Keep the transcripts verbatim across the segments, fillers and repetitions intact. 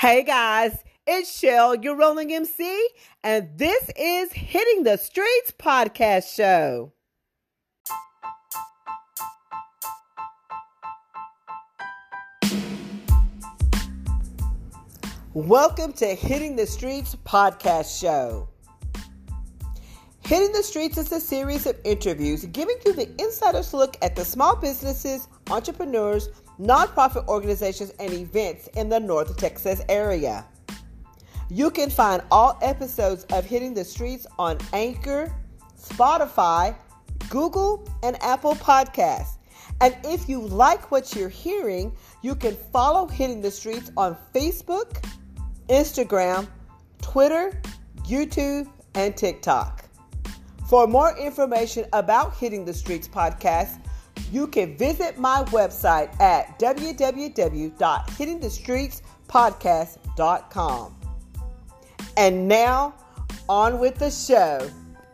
Hey guys, it's Shell, your rolling M C, and this is Hitting the Streets podcast show. Welcome to Hitting the Streets podcast show. Hitting the Streets is a series of interviews giving you the insider's look at the small businesses, entrepreneurs, nonprofit organizations, and events in the North Texas area. You can find all episodes of Hitting the Streets on Anchor, Spotify, Google, and Apple Podcasts. And if you like what you're hearing, you can follow Hitting the Streets on Facebook, Instagram, Twitter, YouTube, and TikTok. For more information about Hitting the Streets podcast, you can visit my website at w w w dot hitting the streets podcast dot com. And now, on with the show.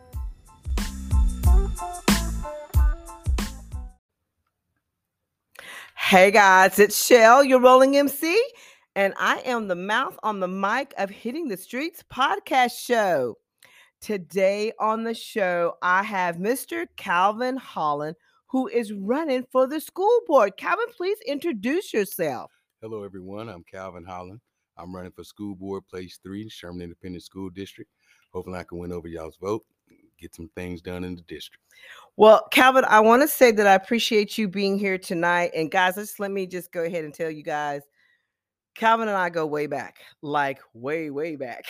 Hey guys, it's Shell, your rolling M C, and I am the mouth on the mic of Hitting the Streets podcast show. Today on the show, I have Mister Calvin Holland, who is running for the school board. Calvin, please introduce yourself. Hello, everyone. I'm Calvin Holland. I'm running for school board, place three, Sherman Independent School District. Hopefully I can win over y'all's vote, get some things done in the district. Well, Calvin, I want to say that I appreciate you being here tonight. And guys, just let me just go ahead and tell you guys, Calvin and I go way back, like way, way back.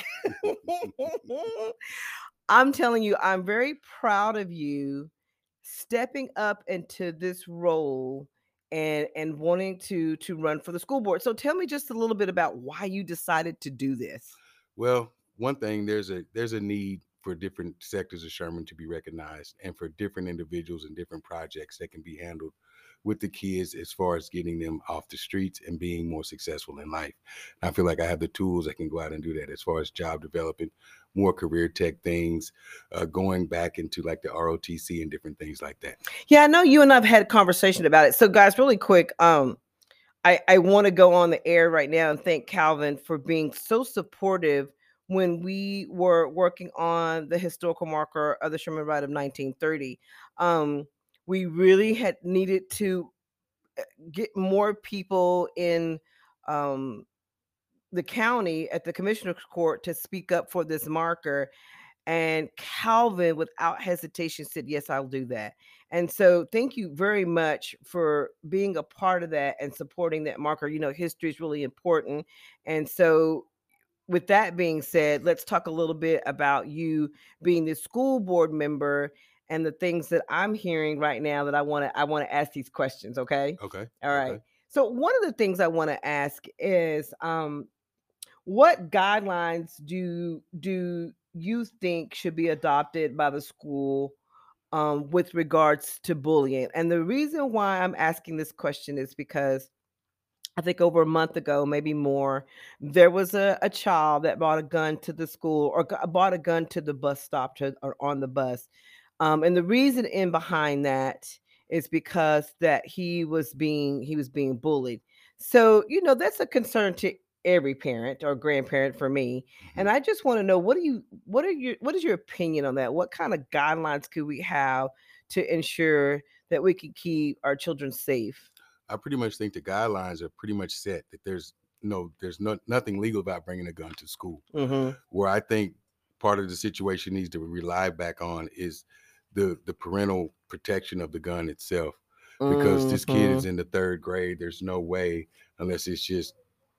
I'm telling you, I'm very proud of you stepping up into this role and and wanting to to run for the school board. So tell me just a little bit about why you decided to do this. Well, one thing, there's a there's a need for different sectors of Sherman to be recognized and for different individuals and different projects that can be handled with the kids as far as getting them off the streets and being more successful in life. And I feel like I have the tools that can go out and do that as far as job development, more career tech things, uh, going back into like the R O T C and different things like that. Yeah, I know you and I've had a conversation about it. So guys, really quick, um, I, I want to go on the air right now and thank Calvin for being so supportive when we were working on the historical marker of the Sherman Ride of nineteen thirty. Um, we really had needed to get more people in um, the county at the commissioner's court to speak up for this marker. And Calvin, without hesitation, said, yes, I'll do that. And so thank you very much for being a part of that and supporting that marker. You know, history is really important. And so with that being said, let's talk a little bit about you being the school board member and the things that I'm hearing right now that I want to I want to ask these questions. Okay. Okay. All right. Okay. So one of the things I want to ask is, um, what guidelines do do you think should be adopted by the school um, with regards to bullying? And the reason why I'm asking this question is because I think over a month ago, maybe more, there was a, a child that brought a gun to the school or g- brought a gun to the bus stop to, or on the bus. Um, and the reason in behind that is because that he was being he was being bullied. So, you know, that's a concern to every parent or grandparent for me. Mm-hmm. And I just want to know, what do you what are your what is your opinion on that? What kind of guidelines could we have to ensure that we can keep our children safe? I pretty much think the guidelines are pretty much set that there's no, there's no, nothing legal about bringing a gun to school. Mm-hmm. Where I think part of the situation needs to rely back on is the the parental protection of the gun itself. Because Mm-hmm. this kid is in the third grade, there's no way, unless it's just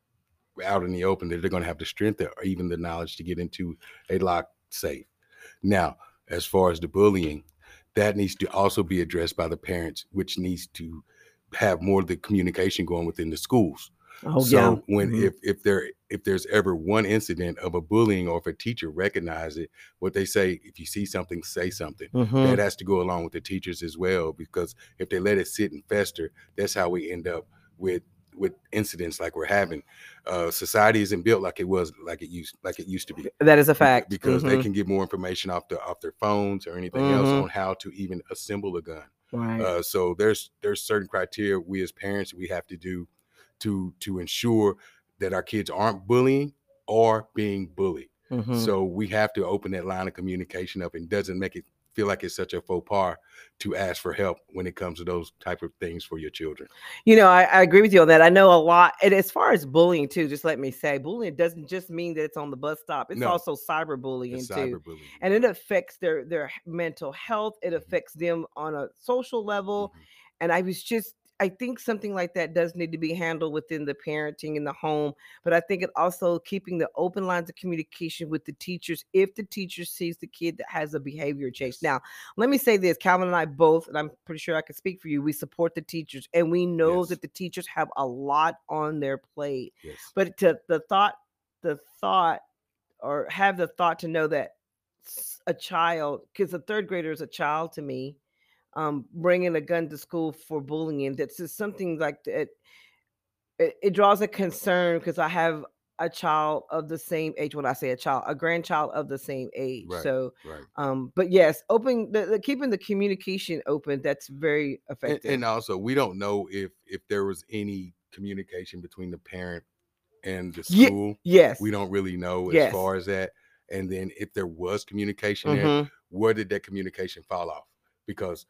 out in the open, that they're going to have the strength or even the knowledge to get into a locked safe. Now, as far as the bullying, that needs to also be addressed by the parents, which needs to have more of the communication going within the schools. Oh, So yeah. when Mhm. if if there if there's ever one incident of a bullying, or if a teacher recognizes it, what they say, if you see something, say something. Mhm. That has to go along with the teachers as well, because if they let it sit and fester, that's how we end up with with incidents like we're having. Uh, society isn't built like it was like it used like it used to be. That is a Beca- fact. because they Mhm. can get more information off the off their phones or anything else Mhm. on how to even assemble a gun. Right. Uh, so there's there's certain criteria we as parents we have to do to to ensure that our kids aren't bullying or being bullied. Mhm. So we have to open that line of communication up, and doesn't make it feel like it's such a faux pas to ask for help when it comes to those type of things for your children. You know, I, I agree with you on that. I know a lot. And as far as bullying too, just let me say, bullying doesn't just mean that it's on the bus stop. It's No. also cyberbullying It's too. cyberbullying. And it affects their their mental health. It Mhm. affects them on a social level. Mhm. And I was just, I think something like that does need to be handled within the parenting in the home. But I think it also keeping the open lines of communication with the teachers if the teacher sees the kid that has a behavior change. Yes. Now, let me say this, Calvin and I both, and I'm pretty sure I can speak for you, we support the teachers, and we know Yes. that the teachers have a lot on their plate. Yes. But to the thought, the thought, or have the thought to know that s- a child, because a third grader is a child to me, um, bringing a gun to school for bullying, that's just something like that. It, it draws a concern because I have a child of the same age. When I say a child, a grandchild of the same age. Right. So, Right. um, but yes, open the, the keeping the communication open. That's very And, effective. and also, we don't know if if there was any communication between the parent and the Ye- school. yes. We don't really know Yes. as far as that. And then if there was communication there, Mhm. where did that communication fall off? Because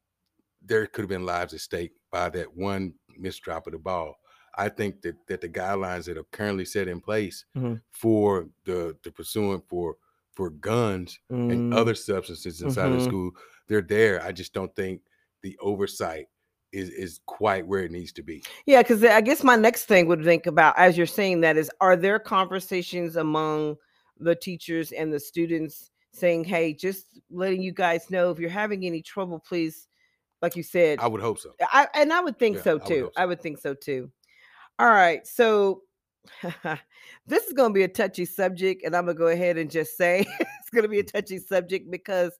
there could have been lives at stake by that one misdrop of the ball. I think that that the guidelines that are currently set in place Mhm. for the the pursuant for for guns and Mm. other substances inside of Mhm. school, they're there. I just don't think the oversight is is quite where it needs to be. Yeah, because I guess my next thing would think about, as you're saying that, is are there conversations among the teachers and the students saying, hey, just letting you guys know if you're having any trouble, please, like you said, I would hope so. I, and I would think Yeah, so I would too. hope I so. would think so too. All right. So this is going to be a touchy subject, and I'm going to go ahead and just say it's going to be a touchy subject because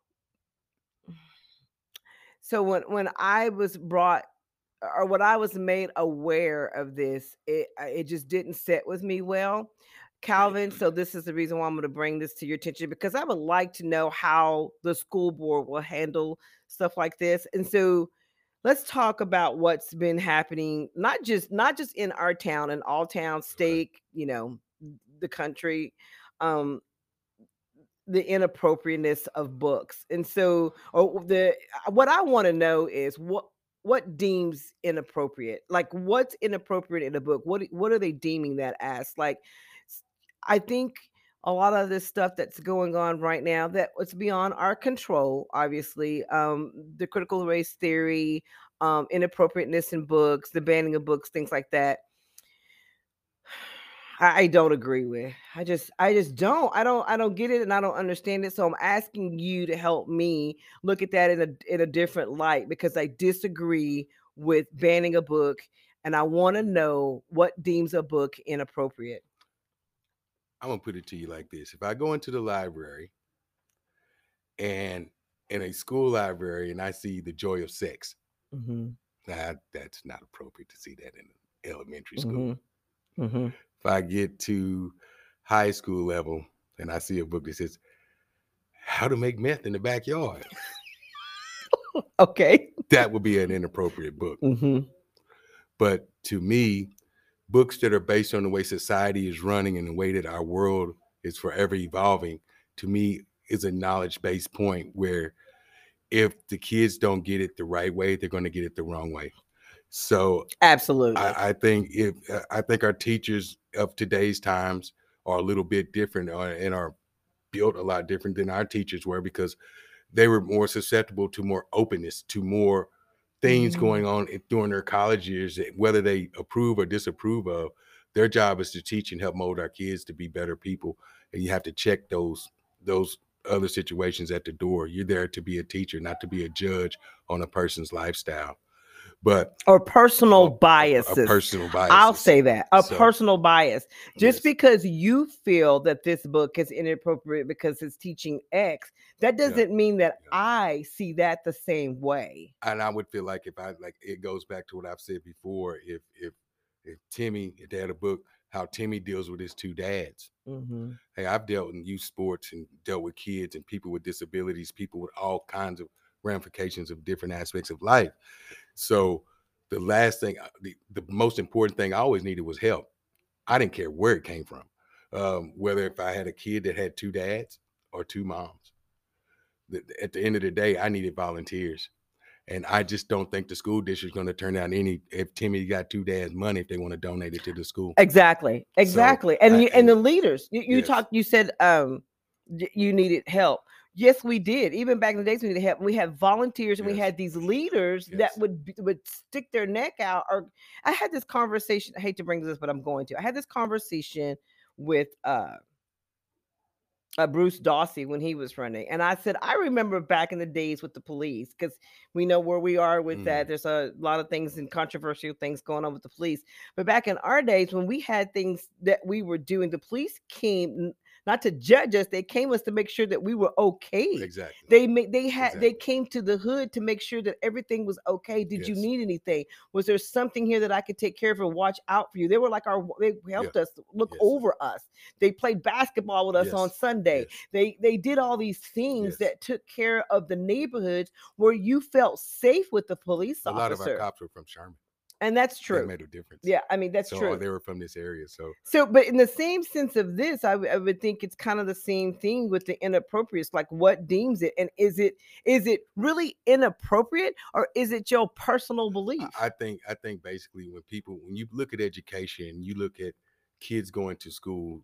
so when when I was brought or when I was made aware of this, it I- it just didn't sit with me well, Calvin. So this is the reason why I'm going to bring this to your attention, because I would like to know how the school board will handle stuff like this. And so let's talk about what's been happening, not just not just in our town, in all towns, state, you know, the country. Um, the inappropriateness of books. And so or the what I want to know is what what deems inappropriate? Like what's inappropriate in a book? What what are they deeming that as? Like s- I think a lot of this stuff that's going on right now that it's beyond our control, obviously. Um, the critical race theory, um, inappropriateness in books, the banning of books, things like that. I I don't agree with. I just I just don't. I don't I don't get it and I don't understand it. So I'm asking you to help me look at that in a in a different light, because I disagree with banning a book and I want to know what deems a book inappropriate. I'm gonna put it to you like this: if I go into the library and in a school library and I see The Joy of Sex, Mhm. nah, that's not appropriate to see that in elementary school. Mhm. Mhm. If I get to high school level and I see a book that says How to Make Meth in the Backyard, Okay. that would be an inappropriate book. Mhm. But to me, books that are based on the way society is running and the way that our world is forever evolving, to me, is a knowledge-based point where if the kids don't get it the right way, they're going to get it the wrong way. So Absolutely. I, I think if I think our teachers of today's times are a little bit different uh, and are built a lot different than our teachers were, because they were more susceptible to more openness, to more things Mhm. going on during their college years, whether they approve or disapprove of. Their job is to teach and help mold our kids to be better people. And you have to check those those other situations at the door. You're there to be a teacher, not to be a judge on a person's lifestyle. But Or personal a, a, a biases. personal bias. I'll say that. A So, personal bias. Just yes. because you feel that this book is inappropriate because it's teaching X, that doesn't mean that Yeah. I see that the same way. And I would feel like if I like it goes back to what I've said before. If if if Timmy, if they had a book, how Timmy deals with his two dads. Mm-hmm. Hey, I've dealt in youth sports and dealt with kids and people with disabilities, people with all kinds of ramifications of different aspects of life. So the last thing, the, the most important thing I always needed was help. I didn't care where it came from. Um, whether if I had a kid that had two dads or two moms. At the end of the day, I needed volunteers. And I just don't think the school district is going to turn down any, if Timmy got two dads money, if they want to donate it to the school. Exactly. Exactly. So, and, I, you, and, and the leaders, you, you yes. talked, you said um, you needed help. Yes, we did. Even back in the days, we needed help. We had volunteers, and yes. we had these leaders yes. that would would stick their neck out. Or I had this conversation. I hate to bring this, but I'm going to. I had this conversation with uh, uh, Bruce Dawsey when he was running, and I said I remember back in the days with the police, because we know where we are with mm. that. There's a lot of things and controversial things going on with the police. But back in our days, when we had things that we were doing, the police came. Not to judge us, they came us to make sure that we were okay. Exactly. They made they had exactly. they came to the hood to make sure that everything was okay. Did yes. you need anything? Was there something here that I could take care of and watch out for you? They were like our they helped yeah. us look yes. over us. They played basketball with us yes. on Sunday. Yes. They they did all these things yes. that took care of the neighborhoods where you felt safe with the police a officer. A lot of our cops were from Sherman. And that's true. That made a difference. Yeah, I mean, that's so, true. Oh, they were from this area. So, so, but in the same sense of this, I, w- I would think it's kind of the same thing with the inappropriate. Like, what deems it? And is it is it really inappropriate, or is it your personal belief? I think I think basically when people, when you look at education, you look at kids going to school,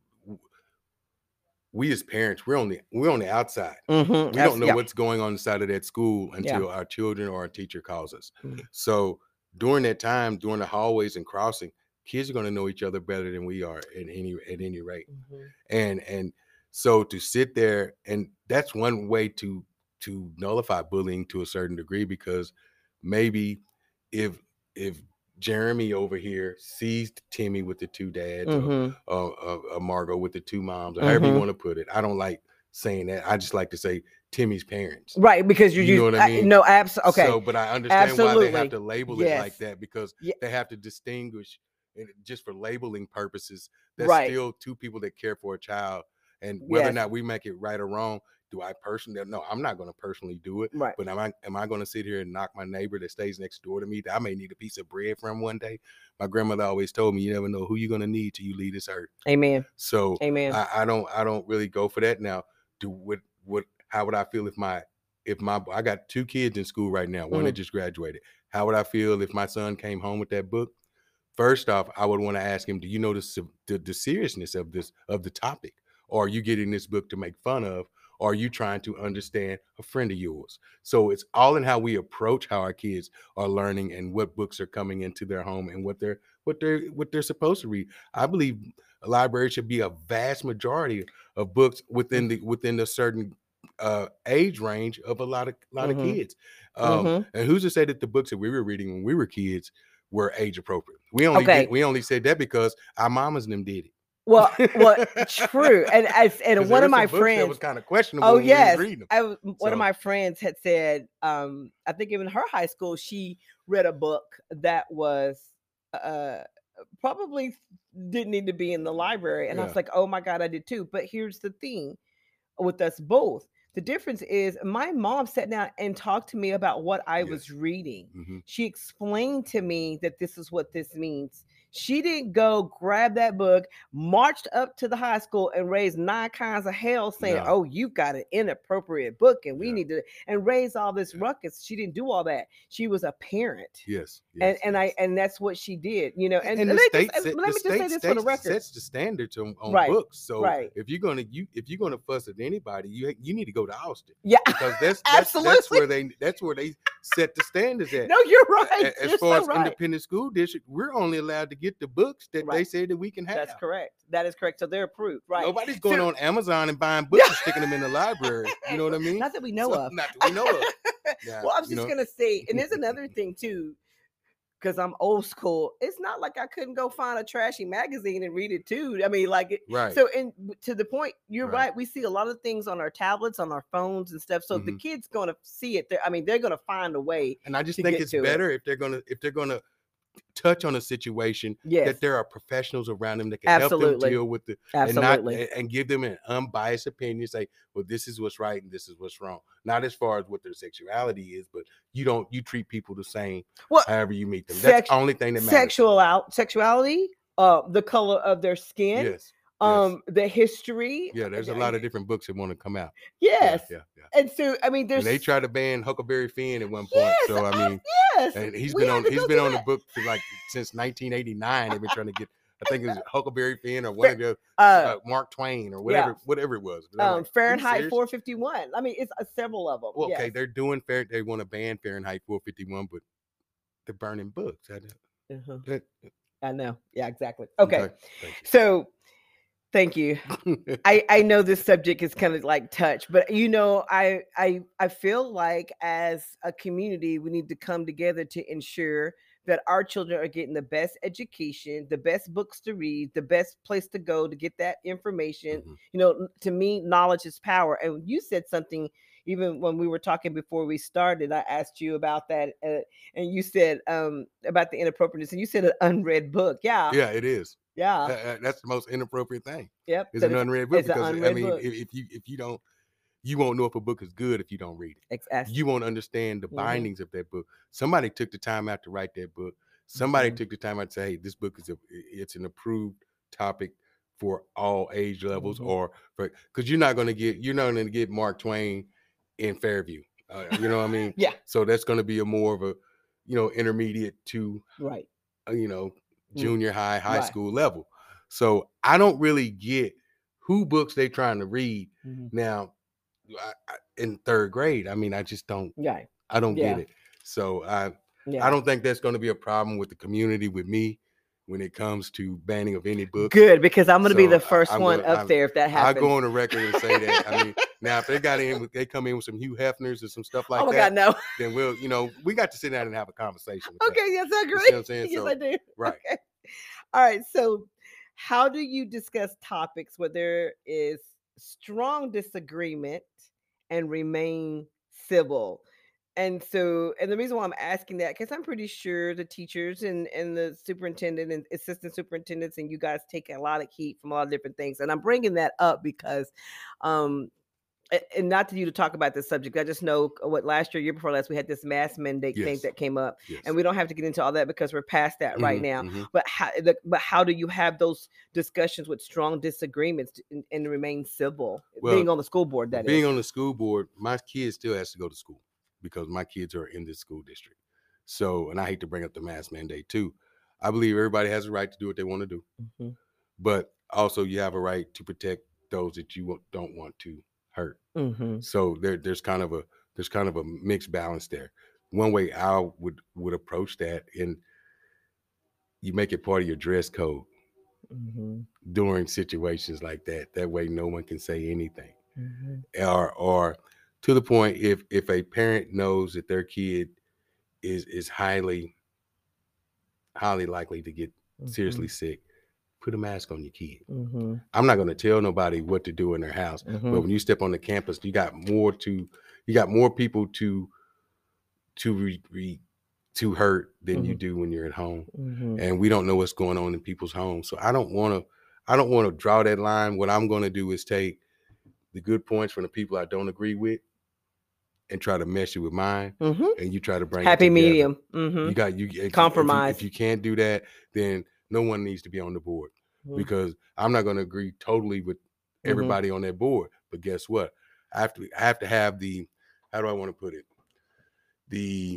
we as parents, we're on the we're on the outside. Mm-hmm. We That's, don't know yeah. what's going on inside of that school until yeah. our children or our teacher calls us. Mm-hmm. So during that time, during the hallways and crossing, kids are going to know each other better than we are at any at any rate. Mm-hmm. And and so to sit there, and that's one way to to nullify bullying to a certain degree, because maybe if if Jeremy over here sees Timmy with the two dads, mm-hmm. or, or, or Margot with the two moms, or mm-hmm. however you want to put it. I don't like saying that. I just like to say Timmy's parents. Right, because you're you know what I mean? No, absolutely. Okay. So, but I understand absolutely. why they have to label yes. it like that, because yeah. they have to distinguish, and just for labeling purposes, that's right. still two people that care for a child. And whether yes. or not we make it right or wrong, do I personally, no, I'm not going to personally do it. Right. But am I, am I going to sit here and knock my neighbor that stays next door to me that I may need a piece of bread from one day? My grandmother always told me, you never know who you're going to need till you leave this earth. Amen. So Amen. I, I don't, I don't really go for that. Now, do what, what, how would I feel if my, if my, I got two kids in school right now, one mm-hmm. that just graduated. How would I feel if my son came home with that book? First off, I would want to ask him, do you know the, the, the seriousness of this, of the topic? Or are you getting this book to make fun of? Or are you trying to understand a friend of yours? So it's all in how we approach how our kids are learning, and what books are coming into their home, and what they're what they're what they're supposed to read. I believe a library should be a vast majority of books within the within a certain uh, age range of a lot of lot mm-hmm. of kids. Um, mm-hmm. And who's to say that the books that we were reading when we were kids were age appropriate? We only okay. did, we only said that because our mamas and them did it. Well, well, true, and as and one of my friends that was kind of questionable. Oh when yes, we them. I was, so. one of my friends had said, um, I think even her high school, she read a book that was uh, probably didn't need to be in the library, and yeah. I was like, oh my God, I did too. But here's the thing with us both. The difference is my mom sat down and talked to me about what I yes. was reading. Mm-hmm. She explained to me that this is what this means. She didn't go grab that book, marched up to the high school, and raised nine kinds of hell saying, no. oh, you got an inappropriate book and we yeah. need to, and raise all this yeah. ruckus. She didn't do all that. She was a parent. Yes. yes and and yes. I and that's what she did, you know. And, and, and the state, just, set, let me the just say this for the record. Sets the standards on, on right. books. So right. if you're gonna you if you're gonna fuss at anybody, you you need to go to Austin. Yeah. Because that's that's, that's where they that's where they set the standards at. No, you're right. As you're far so as right. independent school district, we're only allowed to get the books that right. they say that we can have. That's correct. That is correct. So they're approved, right? Nobody's going so, on Amazon and buying books and sticking them in the library. You know what I mean? Not that we know so, of. Not that we know of. Yeah, well, I was just know? gonna say, and there's another thing too, because I'm old school. It's not like I couldn't go find a trashy magazine and read it too. I mean, like, it, right. So, and to the point, you're right. right. We see a lot of things on our tablets, on our phones, and stuff. So mm-hmm. the kids gonna see it. I mean, they're gonna find a way. And I just think it's better it. if they're gonna if they're gonna. touch on a situation yes. that there are professionals around them that can Absolutely. help them deal with it Absolutely. and not and give them an unbiased opinion. Say, well, this is what's right and this is what's wrong. Not as far as what their sexuality is, but you don't you treat people the same. Well, however you meet them. That's sex- the only thing that matters. Sexual out sexuality uh, the color of their skin, Yes. um, the history. Yeah, there's a lot of different books that want to come out. Yes. Yeah, yeah, yeah. And so, I mean, there's And they tried to ban Huckleberry Finn at one point. yes, So I mean, I, yes, and he's we been had on to he's go been through on the that. book for like since nineteen eighty-nine. They've been trying to get. I think it was Huckleberry Finn or one of the Uh, uh, Mark Twain or whatever, yeah. whatever it was. But I'm Um, like, "Are you Fahrenheit serious?" four fifty-one. I mean, it's uh, several of them. Well, okay, yes. they're doing fair. They want to ban Fahrenheit four fifty-one, but they're burning books. I know. Uh-huh. That- I know. Yeah, exactly. Okay. Okay, thank you. So thank you. I, I know this subject is kind of like touch, but you know, I I I feel like as a community, we need to come together to ensure that our children are getting the best education, the best books to read, the best place to go to get that information. Mhm. You know, to me, knowledge is power. And you said something even when we were talking before we started. I asked you about that, uh, and you said um, about the inappropriateness, and you said an unread book. Yeah, Yeah, it is. yeah. That- that- that's the most inappropriate thing. Yep. It's that an it's- unread book it's an because I unread mean, book. if, if you if you don't, you won't know if a book is good if you don't read it. Exactly. You won't understand the Mhm. bindings of that book. Somebody took the time out to write that book. Somebody Mhm. took the time out to say, "Hey, this book is a it's an approved topic for all age levels," Mhm. or for because you're not going to get you're not going to get Mark Twain in Fairview. Uh, you know what I mean? Yeah. So that's going to be a more of a you know intermediate to Right. uh, you know Mm. junior high, high Right. school level. So I don't really get who books they trying to read Mhm. now. I, I, in third grade, I mean, I just don't. Yeah. I don't Yeah. get it. So I Yeah. I don't think that's going to be a problem with the community with me when it comes to banning of any books. Good, because I'm going to be So the I- first I'm one gonna- up I'm- there if that I happens. go on the record and say that. I mean, now if they got in, with, they come in with some Hugh Hefners or some stuff like oh my that, God, no. then we'll, you know, we got to sit down and have a conversation. With that. Okay, yes, I You see agree. what I'm saying? Yes, So, I do. right. Okay. All right. So, how do you discuss topics where there is strong disagreement and remain civil? And so, and the reason why I'm asking that, because I'm pretty sure the teachers and, and the superintendent and assistant superintendents and you guys take a lot of heat from a lot of different things. And I'm bringing that up because, um, a- and not to you to talk about this subject. I just know what last year, year before last, we had this mass mandate thing Yes. that came up, Yes. and we don't have to get into all that because we're past that right Mhm, now. mhm. But how, the, but how do you have those discussions with strong disagreements to- and, and remain civil? Well, being on the school board, that being is. on the school board, my kid still has to go to school because my kids are in this school district. So, and I hate to bring up the mask mandate too. I believe everybody has a right to do what they want to do, Mhm. but also you have a right to protect those that you wa- don't want to hurt. Mhm. So there, there's kind of a there's kind of a mixed balance there. One way I would would approach that, and you make it part of your dress code Mhm. during situations like that. That way, no one can say anything. Mhm. or or to the point if if a parent knows that their kid is is highly highly likely to get seriously sick, put a mask on your kid. Mhm. I'm not going to tell nobody what to do in their house, but Mhm. when you step on the campus, you got more to you got more people to to re, re, to hurt than you Mhm. do when you're at home, Mhm. and we don't know what's going on in people's homes. So I don't want to I don't want to draw that line. What I'm going to do is take the good points from the people I don't agree with and try to mesh it with mine, Mhm. and you try to bring Happy it together. medium. You Mhm. got you if you- if you- Compromise. If you, can't do that, then no one needs to be on the board Mhm. because I'm not going to agree totally with Mhm. everybody on that board. But guess what? I have to I have to have the how do I want to put it? The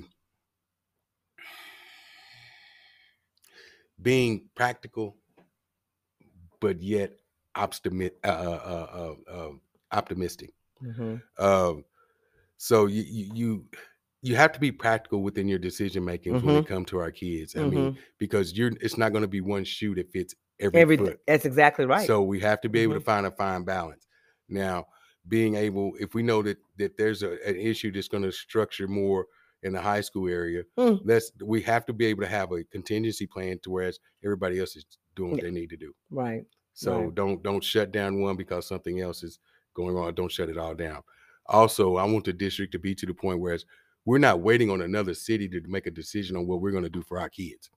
being practical, but yet optimistic. Uh, uh, uh, uh, optimistic. Mhm. Um, so you you you you have to be practical within your decision making when Mhm. it comes to our kids. I mean, Mhm. because you're it's not going to be one shoe that fits every Everything. foot. That's exactly right. So we have to be able to Mhm. find a fine balance. Now, being able, if we know that that there's a, an issue that's going to structure more in the high school area, Mm. let's we have to be able to have a contingency plan to whereas everybody else is doing what Yeah. they need to do. Right. So Right. don't don't shut down one because something else is going on. Don't shut it all down. Also, I want the district to be to the point where we're not waiting on another city to make a decision on what we're going to do for our kids.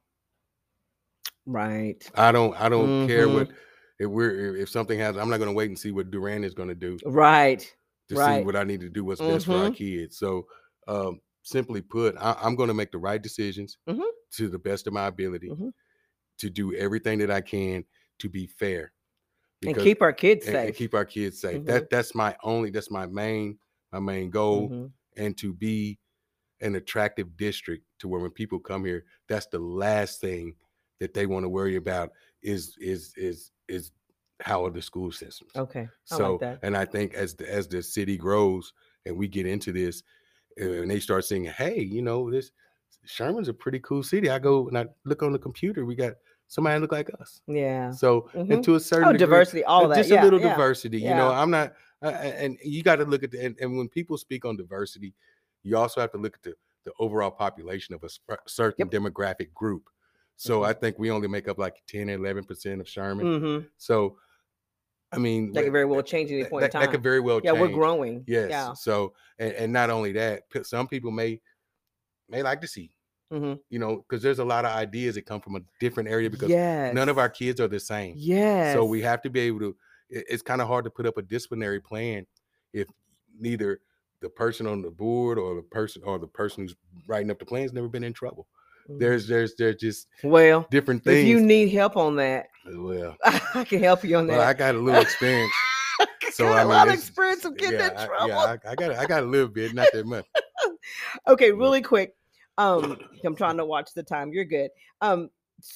Right. I don't I don't care Mhm. what if we're if something happens. I'm not going to wait and see what Duran is going to do Right. to see Right. what I need to do, what's best for our Mhm. kids. So, um, simply put, I, I'm going to make the right decisions Mhm. to the best of my ability. Mhm. to do everything that I can to be fair. And keep our kids and, safe. And keep our kids safe. Mm-hmm. That that's my only, that's my main, my main goal. Mm-hmm. And to be an attractive district to where when people come here, that's the last thing that they want to worry about is is is is how are the school systems. Okay. I so like that. And I think as the as the city grows and we get into this and they start saying, hey, you know, this Sherman's a pretty cool city. I go and I look on the computer, we got somebody look like us. Yeah. So mm-hmm. and to a certain oh, degree, diversity, all that. Just yeah, a little yeah. diversity. Yeah. You know, I'm not uh, and you got to look at the and, and when people speak on diversity, you also have to look at the the overall population of a sp- certain yep. demographic group. So mm-hmm. I think we only make up like ten, eleven percent of Sherman. Mm-hmm. So, I mean, that could very well change at any point that, in time. That could very well yeah, change. Yeah, we're growing. Yes. Yeah. So, and, and not only that, some people may may like to see, mm-hmm. you know, because there's a lot of ideas that come from a different area because yes. none of our kids are the same. Yes. So we have to be able to, it, it's kind of hard to put up a disciplinary plan if neither the person on the board or the person or the person who's writing up the plan has never been in trouble. Mm-hmm. There's, there's, there's just well different things. If you need help on that, well, I can help you on that. Well, I got a little experience. so got I mean, a lot of experience of getting yeah, in trouble. I, yeah, I, I got, I got a little bit, not that much. Okay, really quick. Um, I'm trying to watch the time. You're good. Um,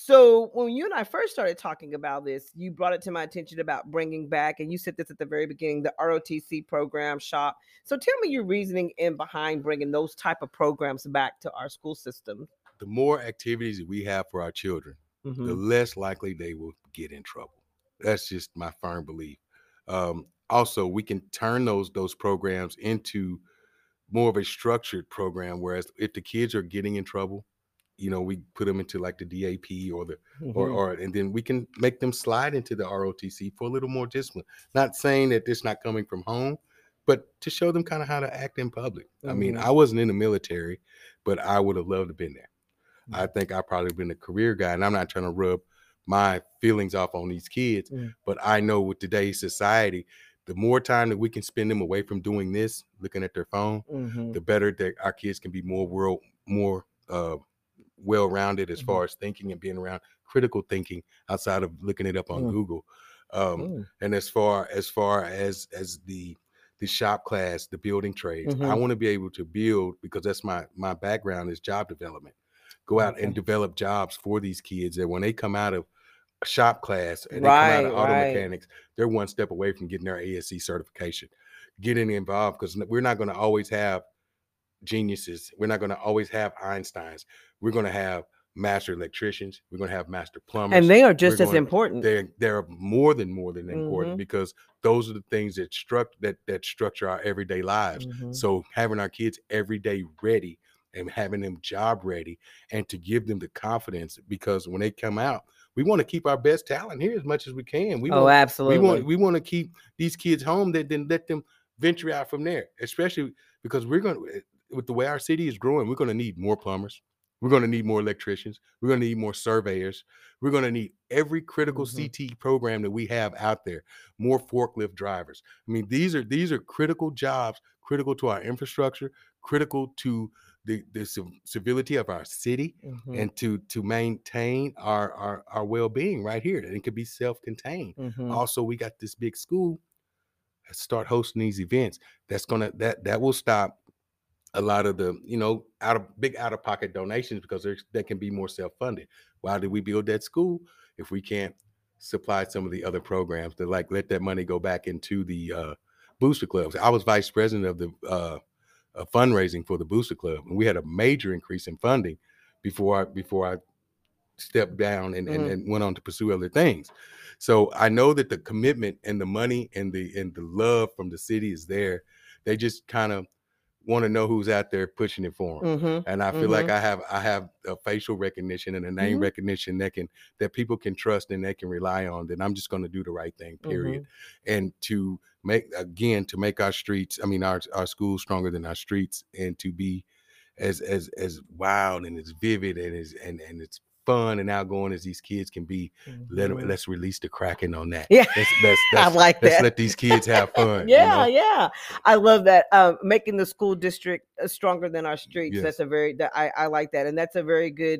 so when you and I first started talking about this, you brought it to my attention about bringing back, and you said this at the very beginning, the R O T C program shop. So tell me your reasoning in behind bringing those type of programs back to our school system. The more activities that we have for our children, mm-hmm. the less likely they will get in trouble. That's just my firm belief. Um, also, we can turn those those programs into more of a structured program, whereas if the kids are getting in trouble, you know, we put them into like the D A P or the mm-hmm. or or and then we can make them slide into the R O T C for a little more discipline. Not saying that it's not coming from home, but to show them kind of how to act in public. Mm-hmm. I mean, I wasn't in the military, but I would have loved to have been there. Mm-hmm. I think I probably been a career guy, and I'm not trying to rub my feelings off on these kids, mm-hmm. but I know with today's society, the more time that we can spend them away from doing this, looking at their phone, mm-hmm. the better that our kids can be more world, more uh, well-rounded as mm-hmm. far as thinking and being around critical thinking outside of looking it up on mm-hmm. Google. Um, mm-hmm. And as far as far as as the the shop class, the building trades, mm-hmm. I want to be able to build, because that's my my background is job development. Go out okay. and develop jobs for these kids that when they come out of shop class and right, they come out of auto right. mechanics, they're one step away from getting their A S C certification, getting involved, because we're not going to always have geniuses. We're not going to always have Einsteins. We're going to have master electricians. We're going to have master plumbers. And they are just we're as gonna, important. They're, they're more than more than important mm-hmm. because those are the things that struct that that structure our everyday lives. Mm-hmm. So having our kids every day ready and having them job ready, and to give them the confidence, because when they come out, we want to keep our best talent here as much as we can. We oh, want, absolutely. We want we want to keep these kids home, that then let them venture out from there, especially because we're going to, with the way our city is growing, we're going to need more plumbers. We're going to need more electricians. We're going to need more surveyors. We're going to need every critical mm-hmm. C T program that we have out there, more forklift drivers. I mean, these are these are critical jobs, critical to our infrastructure, critical to the, the civility of our city, mm-hmm. and to to maintain our, our, our well-being right here. And it could be self-contained. Mm-hmm. Also, we got this big school. Let's start hosting these events. That's gonna that that will stop a lot of the, you know, out of big out-of-pocket donations, because they can be more self-funded. Why did we build that school if we can't supply some of the other programs to, like, let that money go back into the uh, booster clubs? I was vice president of the uh, uh, fundraising for the booster club, and we had a major increase in funding before I before I stepped down and, mm-hmm. and, and went on to pursue other things. So I know that the commitment and the money and the and the love from the city is there. They just kind of want to know who's out there pushing it for them. Mm-hmm. And I feel mm-hmm. like I have I have a facial recognition and a name mm-hmm. recognition that can that people can trust and they can rely on, that I'm just going to do the right thing, period. Mm-hmm. And to make, again, to make our streets, I mean, our our schools stronger than our streets, and to be as as as wild and as vivid and as and and it's fun and outgoing as these kids can be. Mm-hmm. Let them, let's release the Kraken on that. Yeah, let's, let's, let's, I like let's that. Let these kids have fun. yeah, you know? yeah, I love that. Um, making the school district stronger than our streets. Yes. That's a very that I, I like that, and that's a very good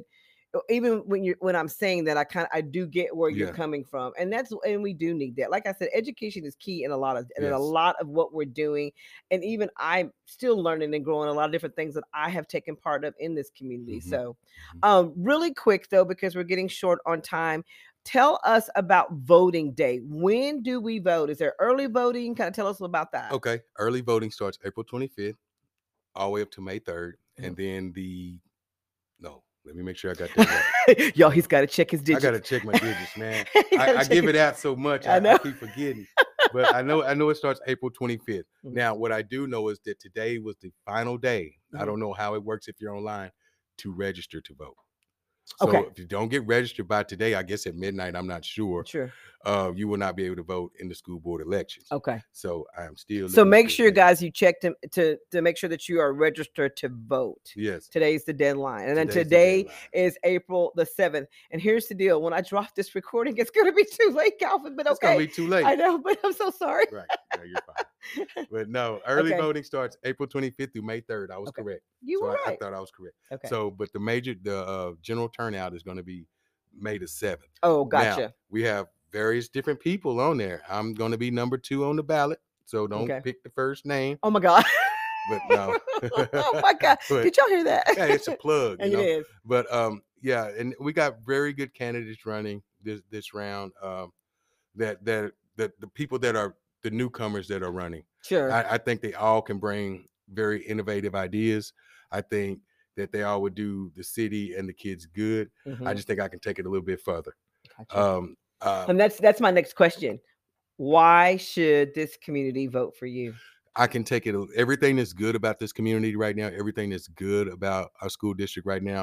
even when you when I'm saying that, I kind of I do get where Yeah. you're coming from, and that's and we do need that. Like I said, education is key in a lot of in a Yes. lot of what we're doing, and even I'm still learning and growing a lot of different things that I have taken part of in this community. Mhm. So, Mhm. um, really quick though, because we're getting short on time. Tell us about voting day. When do we vote? Is there early voting? Kind of tell us about that. Okay. Early voting starts April twenty-fifth, all the way up to May third, Mhm. and then the no. Let me make sure I got that right. Y'all, Hold he's on. got to check his I digits. gotta check my digits, man. He I, gotta I check give his- it out so much, I I, know. I keep forgetting. But I know I know it starts April twenty-fifth. Mhm. Now, what I do know is that today was the final day. I Mhm. don't know how it works if you're online to register to vote. So Okay. if you don't get registered by today, I guess at midnight, I'm not sure, Sure. uh, you will not be able to vote in the school board elections. Okay. So I am still So looking make for- sure, guys, you check to, to to make sure that you are registered to vote. Yes. Today's the deadline. And then Today's the today deadline. is April the seventh. And here's the deal. When I drop this recording, it's going to be too late, Calvin, but It's okay. gonna be too late. I know, but I'm so sorry. Right. No, you're fine. But no, early Okay. voting starts April twenty-fifth through May third. I was Okay. correct. You so were I, I right. thought I was correct. Okay. So, but the major, the uh, general turnout is going to be May the seventh. Oh, Now, gotcha. we have various different people on there. I'm going to be number two on the ballot. So don't Okay. pick the first name. Oh my God. But no. Oh my God. But- Did y'all hear that? Yeah, it's a plug. You And know? it is. But um, yeah, and we got very good candidates running this this round. Um, that that that the people that are the newcomers that are running. Sure. I, I think they all can bring very innovative ideas. I think that they all would do the city and the kids good. Mhm. I just think I can take it a little bit further. Gotcha. Um, uh, and that's that's my next question. Why should this community vote for you? I can take it. Everything that's good about this community right now, everything that's good about our school district right now,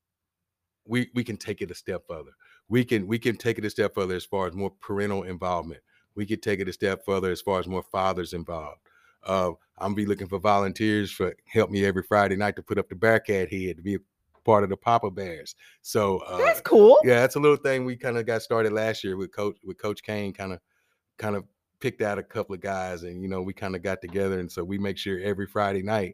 we we can take it a step further. We can we can take it a step further as far as more parental involvement. We could take it a step further as far as more fathers involved. Uh, I'm be looking for volunteers for help me every Friday night to put up the Bearcat head to be a part of the Papa Bears. So uh, That's cool. yeah, that's a little thing we kind of got started last year with Coach with Coach Kane. Kind of kind of picked out a couple of guys, and you know we kind of got together, and so we make sure every Friday night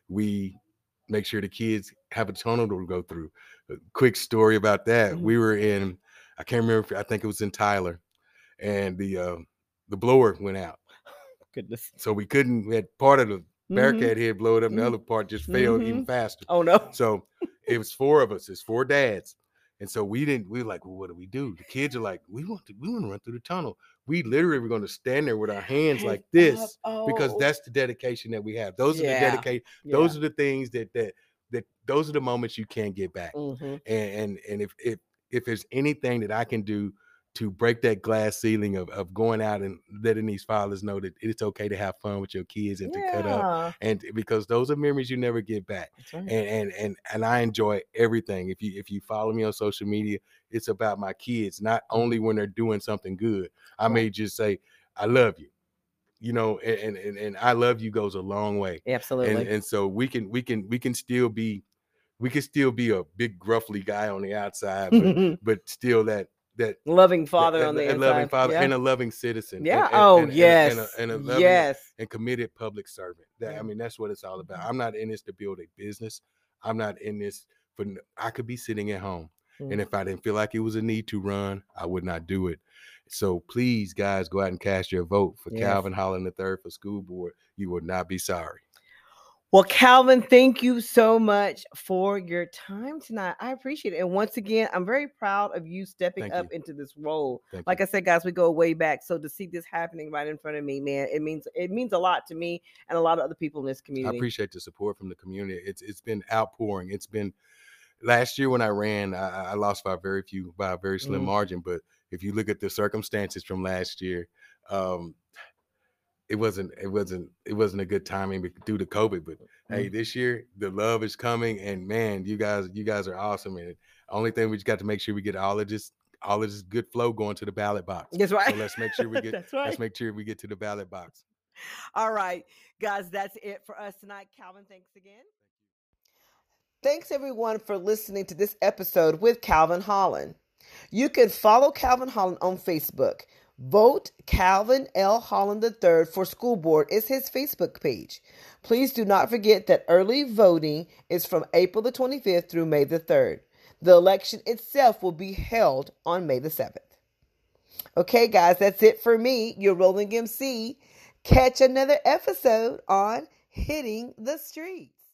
we make sure the kids have a tunnel to go through. A quick story about that: Mhm. we were in, I can't remember, if, I think it was in Tyler, and the uh, the blower went out. Goodness. So we couldn't, we had part of the Mhm. Bearcat head blowed up, and the Mhm. other part just failed even Mhm. faster. Oh no. So it was four of us, it's four dads. And so we didn't, we were like, well, what do we do? The kids are like, we want to, we want to run through the tunnel. We literally were going to stand there with our hands like this, because Oh. that's the dedication that we have. Those are the Yeah. dedication, those are the things that that that those are the moments you can't get back. Mhm. And and and if if if there's anything that I can do to break that glass ceiling of, of going out and letting these fathers know that it's okay to have fun with your kids and to cut up, Yeah. and because those are memories you never get back. That's right. And and and and I enjoy everything. If you if you follow me on social media, it's about my kids, not only when they're doing something good. I Right. may just say, I love you. You know, and and and I love you goes a long way. Absolutely. And and so we can we can we can still be we can still be a big gruffly guy on the outside, but but still that that Loving father that- on the a inside. loving father Yeah. and a loving citizen. Yeah. and, and, Oh, and, yes. and, a, and a loving yes. and committed public servant. That I Yeah. mean, that's what it's all about. Mhm. I'm not in this to build a business. I'm not in this for. I could be sitting at home, Mm. and if I didn't feel like it was a need to run, I would not do it. So please, guys, go out and cast your vote for Yes. Calvin Holland the third for school board. You will not be sorry. Well, Calvin, thank you so much for your time tonight. I appreciate it. And once again, I'm very proud of you stepping Thank up you. into this role. Thank Like you. I said, guys, we go way back. So to see this happening right in front of me, man, it means it means a lot to me and a lot of other people in this I community. appreciate the support from the community. It's it's been outpouring. It's been last year when I ran, I, I lost by a very few by a very slim Mhm. margin. But if you look at the circumstances from last year, um, it wasn't it wasn't it wasn't a good timing bec- due to COVID. But hey, this year the love is coming, and man, you guys you guys are awesome. And the only thing we just got to make sure we get all of this all of this good flow going to the ballot box. That's right. So let's make sure we get That's right. let's make sure we get to the ballot box. All right, guys, that's it for us tonight. Calvin, thanks again. Thanks, everyone, for listening to this episode with Calvin Holland. You can follow Calvin Holland on Facebook. Vote Calvin L. Holland the third for school board is his Facebook page. Please do not forget that early voting is from April the twenty-fifth through May the third. The election itself will be held on May the seventh. Okay, guys, that's it for me, your Rolling M C. Catch another episode on Hitting the Streets.